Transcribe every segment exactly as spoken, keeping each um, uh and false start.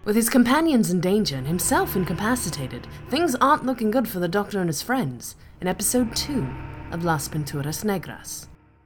With his companions in danger and himself incapacitated, things aren't looking good for the Doctor and his friends in episode two of Las Pinturas Negras.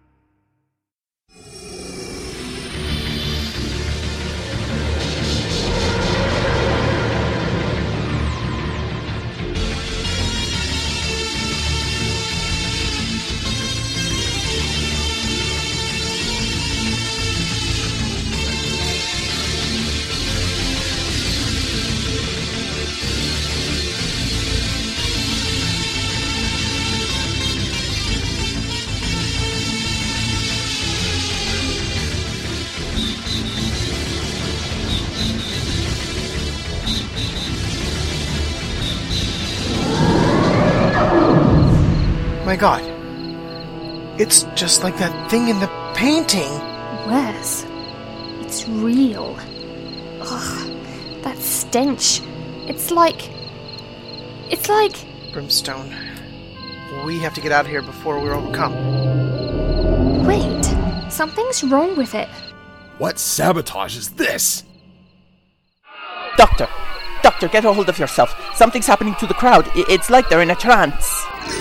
My God. It's just like that thing in the painting. Wes, it's real. Ugh, that stench. It's like... It's like... Brimstone. We have to get out of here before we're overcome. Wait, something's wrong with it. What sabotage is this? Doctor! Doctor, get a hold of yourself. Something's happening to the crowd. I- It's like they're in a trance.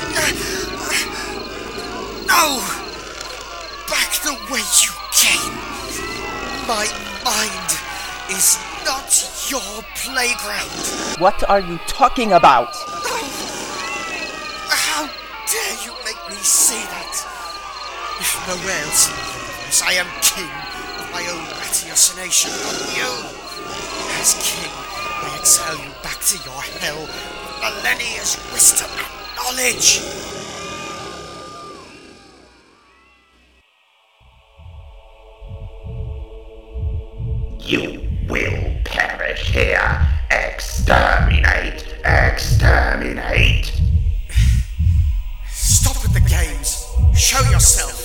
No! Back the way you came. My mind is not your playground. What are you talking about? Oh, how dare you make me say that? If nowhere else, as I am king of my own ratiocination of you. As king, I exile you back to your hell of millennia's wisdom and knowledge. You will perish here. Exterminate! Exterminate! Stop with the games. Show yourself.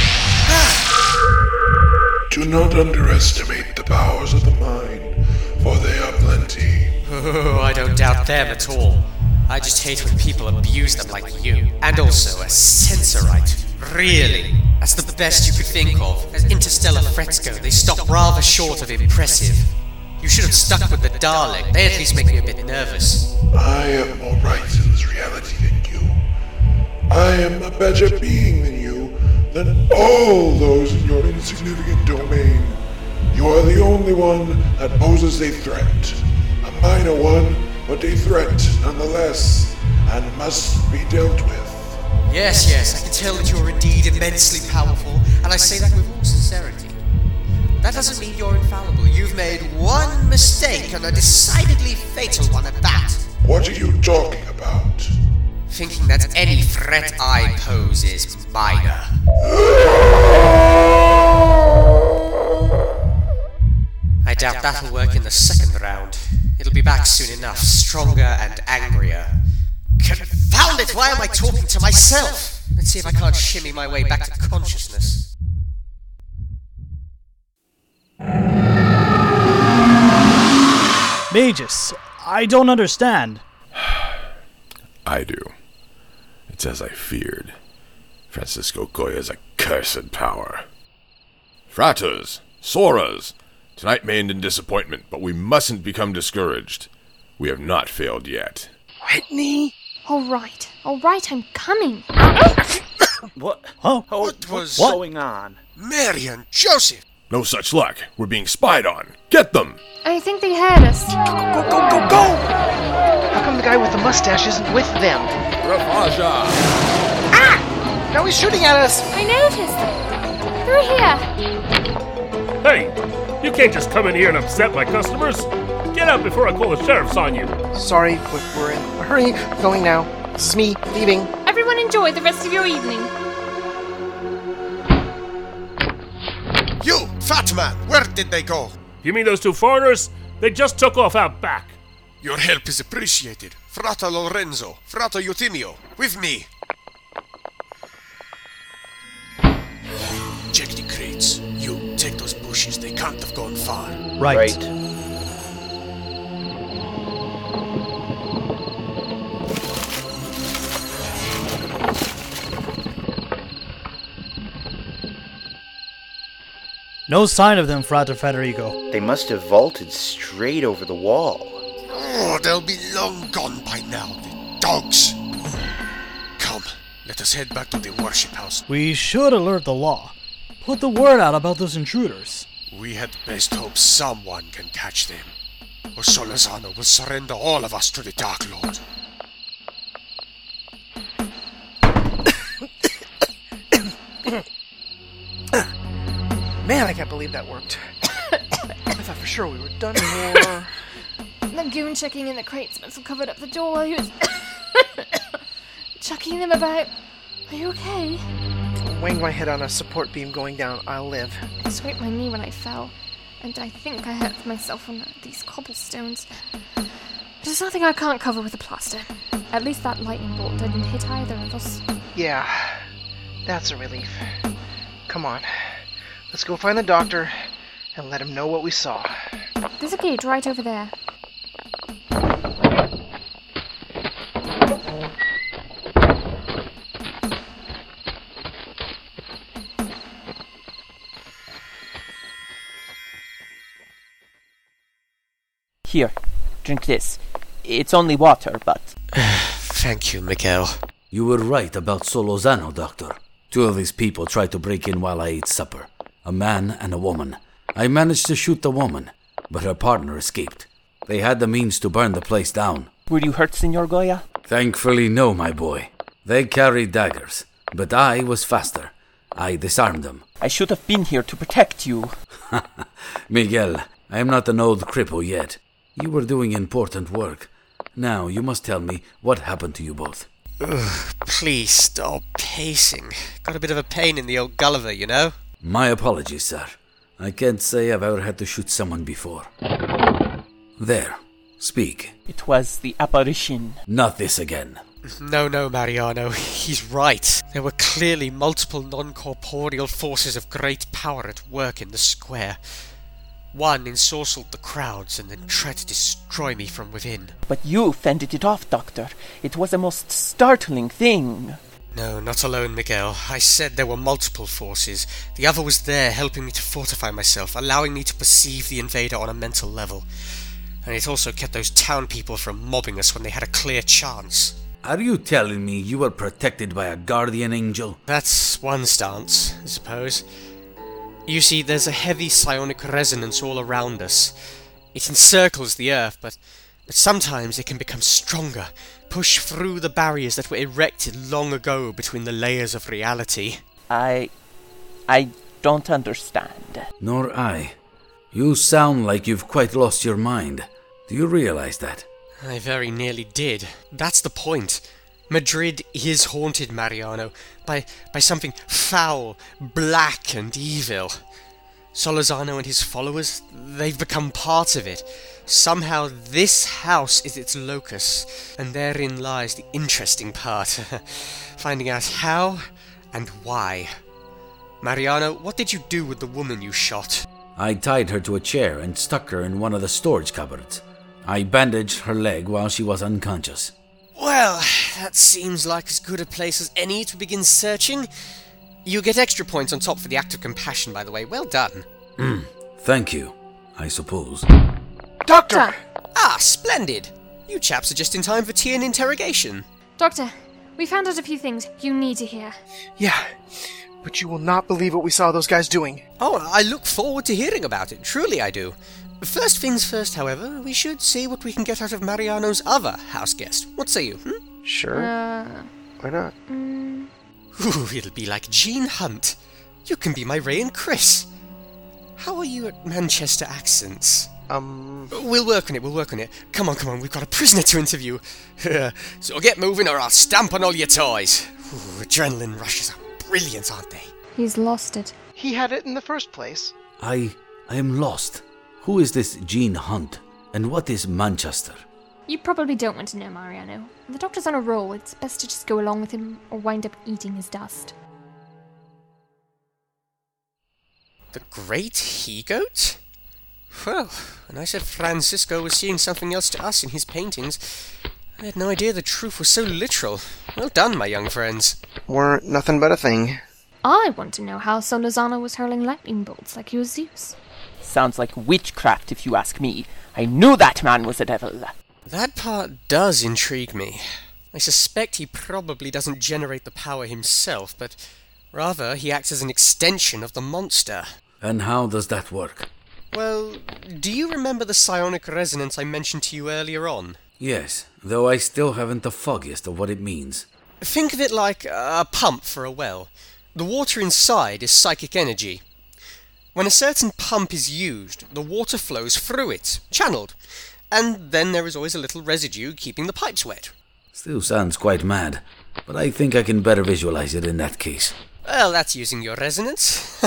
Do not underestimate the powers of the mind, for they are plenty. Oh, I don't doubt them at all. I just hate when people abuse them like you. And also a censorite. Really? That's the best you could think of. As Interstellar Fresco, they stop rather short of impressive. You should have stuck with the Dalek. They at least make me a bit nervous. I have more rights in this reality than you. I am a better being than you, than all those in your insignificant domain. You are the only one that poses a threat. A minor one, but a threat nonetheless, and must be dealt with. Yes, yes, I can tell that you're indeed immensely powerful, and I say that with all sincerity. That doesn't mean you're infallible. You've made one mistake, and a decidedly fatal one at that. What are you talking about? Thinking that any threat I pose is minor. I doubt that'll work in the second round. It'll be back soon enough, stronger and angrier. Confound it, why am I talking to myself? Let's see if I can't shimmy my way back to consciousness. Magus, I don't understand. I do. It's as I feared. Francisco Goya's accursed power. Fratters, Soras, tonight may end in disappointment, but we mustn't become discouraged. We have not failed yet. Whitney? Alright, alright, I'm coming. What? Huh? What was What? going on? Mary and Joseph? No such luck. We're being spied on. Get them! I think they heard us. Go, go, go, go! How come the guy with the mustache isn't with them? Ravaja! Ah! Now he's shooting at us! I noticed. Through here. Hey, you can't just come in here and upset my customers. Get out before I call the sheriffs on you. Sorry, but we're in a hurry. Going now. This is me, leaving. Everyone enjoy the rest of your evening. You, fat man, where did they go? You mean those two foreigners? They just took off out back. Your help is appreciated. Frata Lorenzo, Frata Eutimio, with me. Check the crates. You, take those bushes. They can't have gone far. Right. Right. No sign of them, Frater Federico. They must have vaulted straight over the wall. Oh, they'll be long gone by now, the dogs. Come, let us head back to the worship house. We should alert the law. Put the word out about those intruders. We had best hope someone can catch them, or Solazano will surrender all of us to the Dark Lord. Man, I can't believe that worked. I thought for sure we were done for. The goon checking in the crates must have covered up the door while he was chucking them about. Are you okay? Wang my head on a support beam going down. I'll live. I scraped my knee when I fell, and I think I hurt myself on these cobblestones. There's nothing I can't cover with a plaster. At least that lightning bolt didn't hit either of us. Yeah, that's a relief. Come on. Let's go find the doctor and let him know what we saw. There's a gate right over there. Here, drink this. It's only water, but... Thank you, Miguel. You were right about Solozano, Doctor. Two of his people tried to break in while I ate supper. A man and a woman. I managed to shoot the woman, but her partner escaped. They had the means to burn the place down. Were you hurt, Senor Goya? Thankfully, no, my boy. They carried daggers, but I was faster. I disarmed them. I should have been here to protect you. Miguel, I am not an old cripple yet. You were doing important work. Now, you must tell me what happened to you both. Ugh, please stop pacing. Got a bit of a pain in the old Gulliver, you know? My apologies, sir. I can't say I've ever had to shoot someone before. There. Speak. It was the apparition. Not this again. No, no, Mariano. He's right. There were clearly multiple non-corporeal forces of great power at work in the square. One ensorcelled the crowds and then tried to destroy me from within. But you fended it off, Doctor. It was a most startling thing. No, not alone, Miguel. I said there were multiple forces. The other was there, helping me to fortify myself, allowing me to perceive the invader on a mental level. And it also kept those town people from mobbing us when they had a clear chance. Are you telling me you were protected by a guardian angel? That's one stance, I suppose. You see, there's a heavy psionic resonance all around us. It encircles the earth, but, but sometimes it can become stronger, push through the barriers that were erected long ago between the layers of reality. I... I don't understand. Nor I. You sound like you've quite lost your mind. Do you realize that? I very nearly did. That's the point. Madrid is haunted, Mariano, by, by something foul, black and evil. Solazano and his followers, they've become part of it. Somehow this house is its locus, and therein lies the interesting part. Finding out how and why. Mariano, what did you do with the woman you shot? I tied her to a chair and stuck her in one of the storage cupboards. I bandaged her leg while she was unconscious. Well, that seems like as good a place as any to begin searching. You get extra points on top for the act of compassion, by the way. Well done. Hmm. Thank you, I suppose. Doctor! Ah, splendid. You chaps are just in time for tea and interrogation. Doctor, we found out a few things you need to hear. Yeah, but you will not believe what we saw those guys doing. Oh, I look forward to hearing about it. Truly I do. First things first, however, we should see what we can get out of Mariano's other house guest. What say you, hmm? Sure. Uh, Why not? Mm. Ooh, it'll be like Gene Hunt. You can be my Ray and Chris. How are you at Manchester accents? Um... We'll work on it, we'll work on it. Come on, come on, we've got a prisoner to interview. So get moving or I'll stamp on all your toys. Ooh, adrenaline rushes are brilliant, aren't they? He's lost it. He had it in the first place. I... I am lost. Who is this Gene Hunt? And what is Manchester? You probably don't want to know, Mariano. The doctor's on a roll. It's best to just go along with him or wind up eating his dust. The Great He-Goat? Well, when I said Francisco was seeing something else to us in his paintings, I had no idea the truth was so literal. Well done, my young friends. Weren't nothing but a thing. I want to know how Solozano was hurling lightning bolts like he was Zeus. Sounds like witchcraft, if you ask me. I knew that man was a devil. That part does intrigue me. I suspect he probably doesn't generate the power himself, but rather he acts as an extension of the monster. And how does that work? Well, do you remember the psionic resonance I mentioned to you earlier on? Yes, though I still haven't the foggiest of what it means. Think of it like a pump for a well. The water inside is psychic energy. When a certain pump is used, the water flows through it, channeled, and then there is always a little residue keeping the pipes wet. Still sounds quite mad, but I think I can better visualize it in that case. Well, that's using your resonance.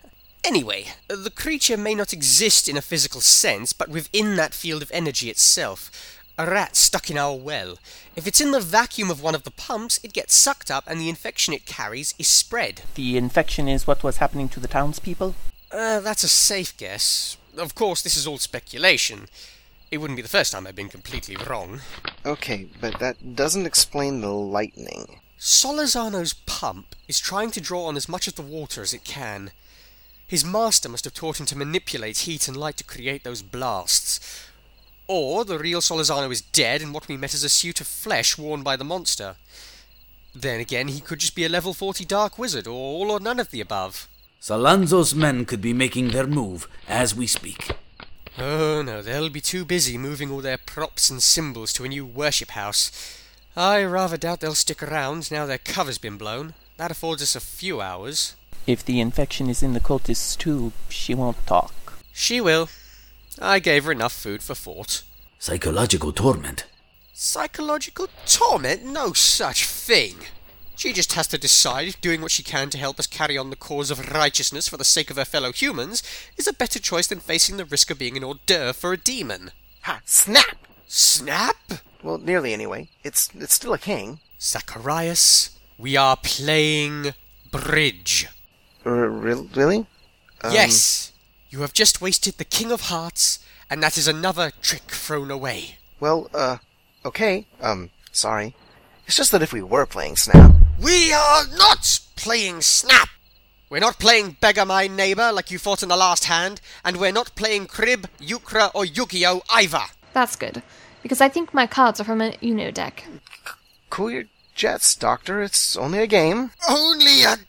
Anyway, the creature may not exist in a physical sense, but within that field of energy itself. A rat stuck in our well. If it's in the vacuum of one of the pumps, it gets sucked up and the infection it carries is spread. The infection is what was happening to the townspeople? Uh, that's a safe guess. Of course, this is all speculation. It wouldn't be the first time I've been completely wrong. Okay, but that doesn't explain the lightning. Solozano's pump is trying to draw on as much of the water as it can. His master must have taught him to manipulate heat and light to create those blasts. Or the real Solozano is dead and what we met is a suit of flesh worn by the monster. Then again, he could just be a level forty dark wizard, or all or none of the above. Salazzo's men could be making their move as we speak. Oh no, they'll be too busy moving all their props and symbols to a new worship house. I rather doubt they'll stick around now their cover's been blown. That affords us a few hours. If the infection is in the cultists too, she won't talk. She will. I gave her enough food for thought. Psychological torment. Psychological torment? No such thing. She just has to decide if doing what she can to help us carry on the cause of righteousness for the sake of her fellow humans is a better choice than facing the risk of being an hors d'oeuvre for a demon. Ha! Snap! Snap? Well, nearly anyway. It's it's still a king. Zacharias, we are playing bridge. R- re- really? Um, Yes! You have just wasted the King of Hearts, and that is another trick thrown away. Well, uh, okay. Um, sorry. It's just that if we were playing Snap... We are not playing Snap! We're not playing Beggar My Neighbor like you thought in the last hand, and we're not playing Crib, Euchre, or Yu-Gi-Oh! Either. That's good, because I think my cards are from a Uno deck. Cool your jets, Doctor. It's only a game. Only a...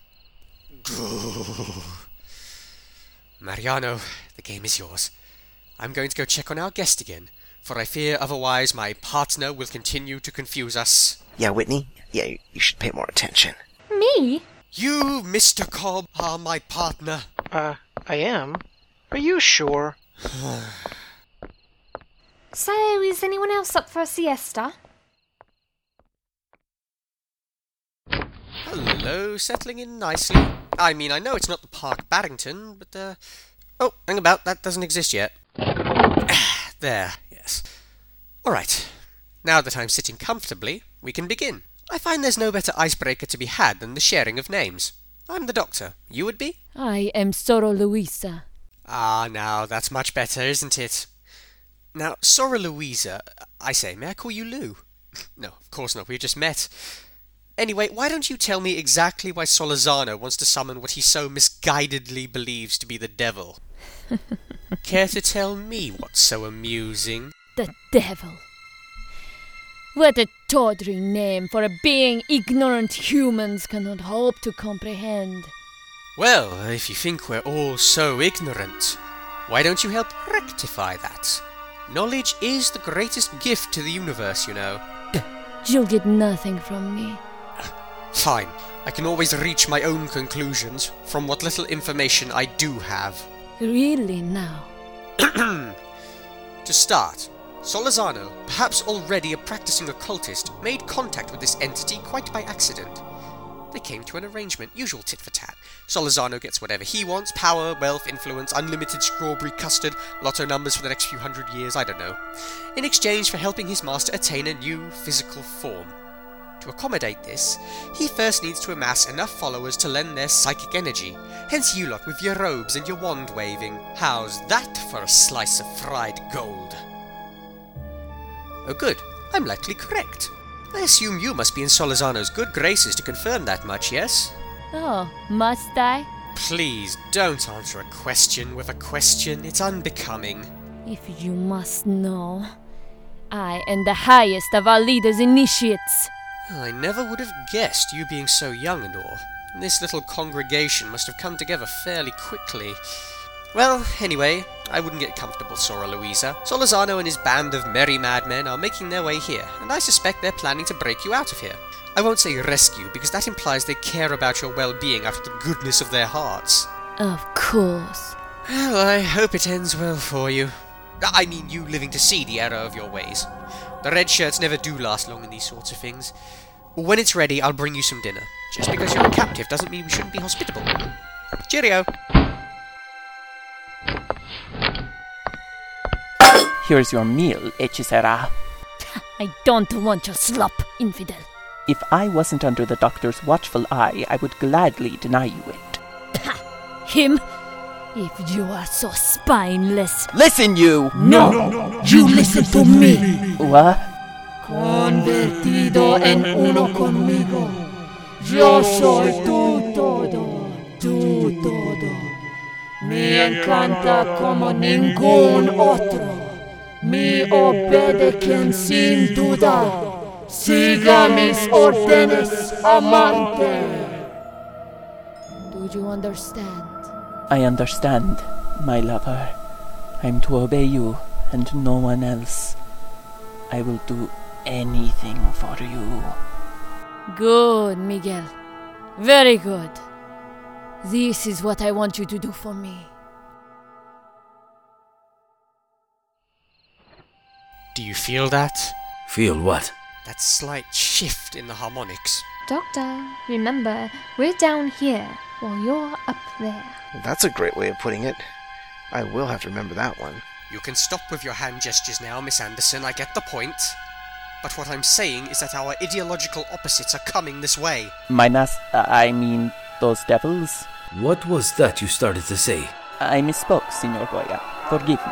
Mariano, the game is yours. I'm going to go check on our guest again, for I fear otherwise my partner will continue to confuse us. Yeah, Whitney? Yeah, you, you should pay more attention. Me? You, Mister Cobb, are my partner. Uh, I am? Are you sure? So, is anyone else up for a siesta? Hello, settling in nicely. I mean, I know it's not the Park Barrington, but, uh... Oh, hang about, that doesn't exist yet. There, yes. Alright, now that I'm sitting comfortably, we can begin. I find there's no better icebreaker to be had than the sharing of names. I'm the Doctor. You would be? I am Sora Luisa. Ah, now, that's much better, isn't it? Now, Sora Louisa... I say, may I call you Lou? No, of course not, we've just met. Anyway, why don't you tell me exactly why Solozano wants to summon what he so misguidedly believes to be the devil? Care to tell me what's so amusing? The devil. What a tawdry name for a being ignorant humans cannot hope to comprehend. Well, if you think we're all so ignorant, why don't you help rectify that? Knowledge is the greatest gift to the universe, you know. You'll get nothing from me. Fine. I can always reach my own conclusions from what little information I do have. Really now? To start, Solozano, perhaps already a practicing occultist, made contact with this entity quite by accident. They came to an arrangement, usual tit for tat. Solozano gets whatever he wants, power, wealth, influence, unlimited strawberry custard, lotto numbers for the next few hundred years, I don't know, in exchange for helping his master attain a new physical form. To accommodate this, he first needs to amass enough followers to lend their psychic energy, hence you lot with your robes and your wand waving. How's that for a slice of fried gold? Oh good, I'm likely correct. I assume you must be in Solozano's good graces to confirm that much, yes? Oh, must I? Please, don't answer a question with a question. It's unbecoming. If you must know, I am the highest of our leaders' initiates. I never would have guessed, you being so young and all. This little congregation must have come together fairly quickly. Well, anyway, I wouldn't get comfortable, Sora Luisa. Solozano and his band of merry madmen are making their way here, and I suspect they're planning to break you out of here. I won't say rescue, because that implies they care about your well-being out of the goodness of their hearts. Of course. Well, I hope it ends well for you. I mean, you living to see the error of your ways. The red shirts never do last long in these sorts of things. When it's ready, I'll bring you some dinner. Just because you're a captive doesn't mean we shouldn't be hospitable. Cheerio! Here's your meal, Hechicera. I don't want your slop, infidel. If I wasn't under the doctor's watchful eye, I would gladly deny you it. Him? If you are so spineless. Listen, you! No! no, no, no. You listen to me! What? Convertido en uno conmigo. Yo soy tu todo, tu todo. Me encanta como ningún otro. Me obede quien sin duda. Siga mis órdenes, amante. Do you understand? I understand, my lover. I'm to obey you and no one else. I will do anything for you. Good, Miguel. Very good. This is what I want you to do for me. Do you feel that? Feel what? That slight shift in the harmonics. Doctor, remember, we're down here while you're up there. That's a great way of putting it. I will have to remember that one. You can stop with your hand gestures now, Miss Anderson, I get the point. But what I'm saying is that our ideological opposites are coming this way. Minas, uh, I mean, those devils? What was that you started to say? I misspoke, Signor Goya. Forgive me.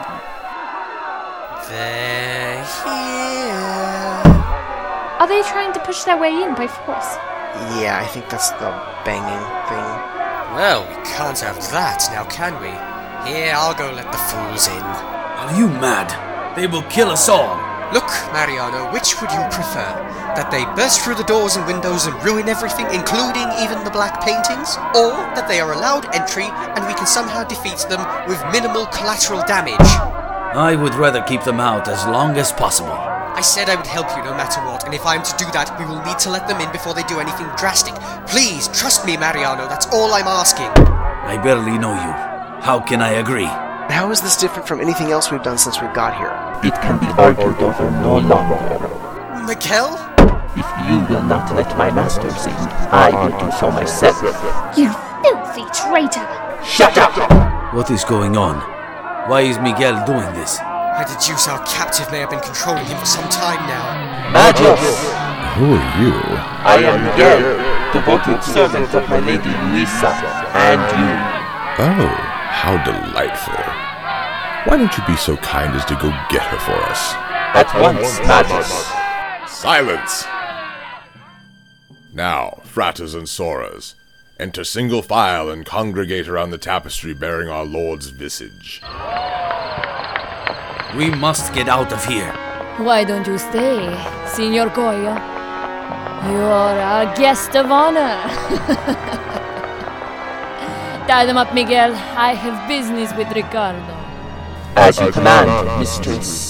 They're here. Are they trying to push their way in by force? Yeah, I think that's the banging thing. Well, we can't have that now, can we? Here, I'll go let the fools in. Are you mad? They will kill us all. Look, Mariano, which would you prefer? That they burst through the doors and windows and ruin everything, including even the black paintings? Or that they are allowed entry and we can somehow defeat them with minimal collateral damage? I would rather keep them out as long as possible. I said I would help you no matter what, and if I'm to do that, we will need to let them in before they do anything drastic. Please, trust me, Mariano, that's all I'm asking. I barely know you. How can I agree? How is this different from anything else we've done since we got here? It can be argued over no longer. Miguel? If you will not let my masters in, I will do so myself. You filthy traitor! Shut up! What is going on? Why is Miguel doing this? I deduce our captive may have been controlling him for some time now. Magus! Who are you? I am Miguel, devoted servant of my lady Luisa, and you. Oh, how delightful. Why don't you be so kind as to go get her for us? At once, Magus. Silence! Now, Fratters and Soras, enter single file and congregate around the tapestry bearing our Lord's visage. We must get out of here. Why don't you stay, Signor Goya? You're our guest of honor. Tie them up, Miguel. I have business with Ricardo. As you command, mistress.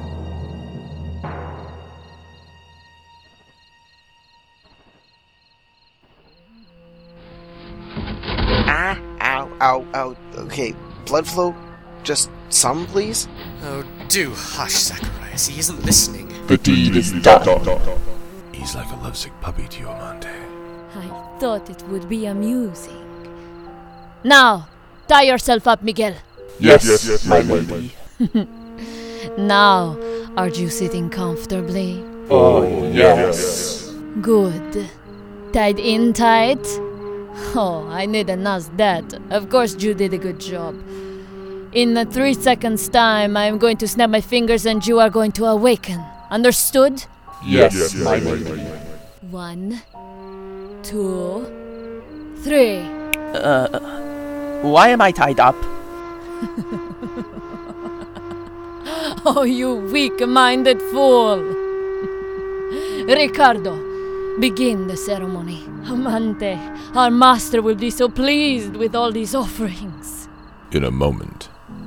Ah, ow, ow, ow. Okay, blood flow, just some, please? Oh, do hush, Zacharias. He isn't listening. The deed is done. He's like a lovesick puppy to you, Amante. I thought it would be amusing. Now, tie yourself up, Miguel. Yes, yes, yes my lady. Now, are you sitting comfortably? Oh, yes. Good. Tied in tight? Oh, I needn't ask that. Of course you did a good job. In the three seconds time, I am going to snap my fingers and you are going to awaken. Understood? Yes, yes my lady. One, two, three. Uh, why am I tied up? Oh, you weak-minded fool! Ricardo, begin the ceremony. Amante, our master will be so pleased with all these offerings. In a moment.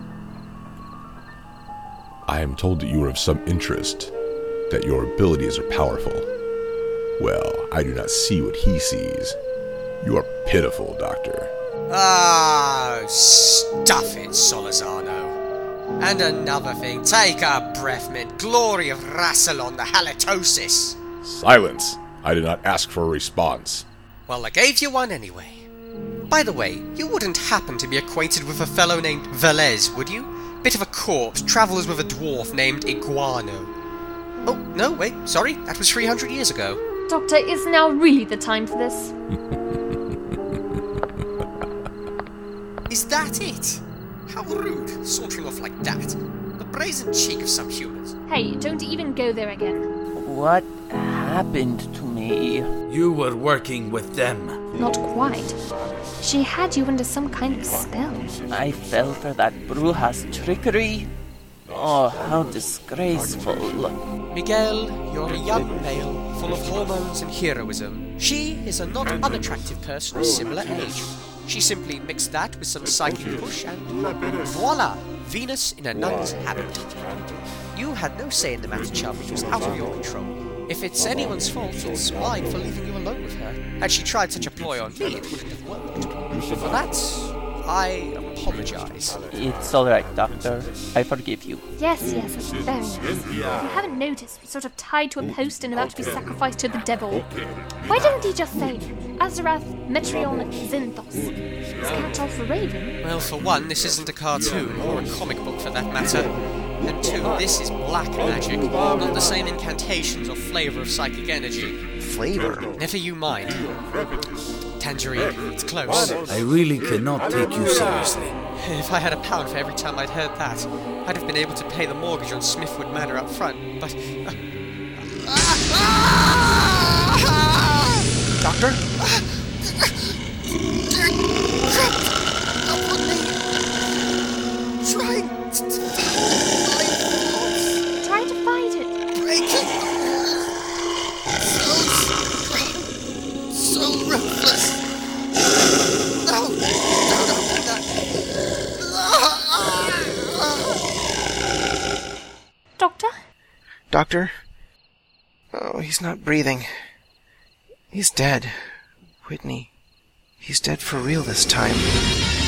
I am told that you are of some interest, that your abilities are powerful. Well, I do not see what he sees. You are pitiful, Doctor. Ah, stuff it, Solorzano. And another thing, take a breath, mint. Glory of Rassilon, the halitosis. Silence! I did not ask for a response. Well, I gave you one anyway. By the way, you wouldn't happen to be acquainted with a fellow named Velez, would you? Bit of a corpse, travels with a dwarf named Iguano. Oh, no, wait, sorry, that was three hundred years ago. Doctor, is now really the time for this? Is that it? How rude, sauntering off like that. The brazen cheek of some humans. Hey, don't even go there again. What happened to me? You were working with them. Not quite. She had you under some kind of spell. I fell for that Bruja's trickery. Oh, how disgraceful. Miguel, you're a young male, full of hormones and heroism. She is a not unattractive person of similar age. She simply mixed that with some psychic push and voila! Venus in a nun's habit. You had no say in the matter, chum. It was out of your control. If it's anyone's fault, it's mine for leaving you alone with her. Had she tried such a ploy on me, it wouldn't have worked. For that, I apologize. It's alright, Doctor. I forgive you. Yes, yes, that's very nice. If you haven't noticed, we're sort of tied to a post and about to be sacrificed to the devil. Why didn't he just say, Azarath Metrion Zinthos? Is cat off a raven? Well, for one, this isn't a cartoon, or a comic book for that matter. And two, this is black magic, not the same incantations or flavour of psychic energy. Flavor? Never you mind. Tangerine, it's close. I really cannot take you seriously. If I had a pound for every time I'd heard that, I'd have been able to pay the mortgage on Smithwood Manor up front, but... Uh... Doctor? Trying to... Try to fight it. Break it. So strong. So ruthless. No. Don't open that. Doctor? Doctor? Oh, he's not breathing. He's dead. Whitney. He's dead for real this time.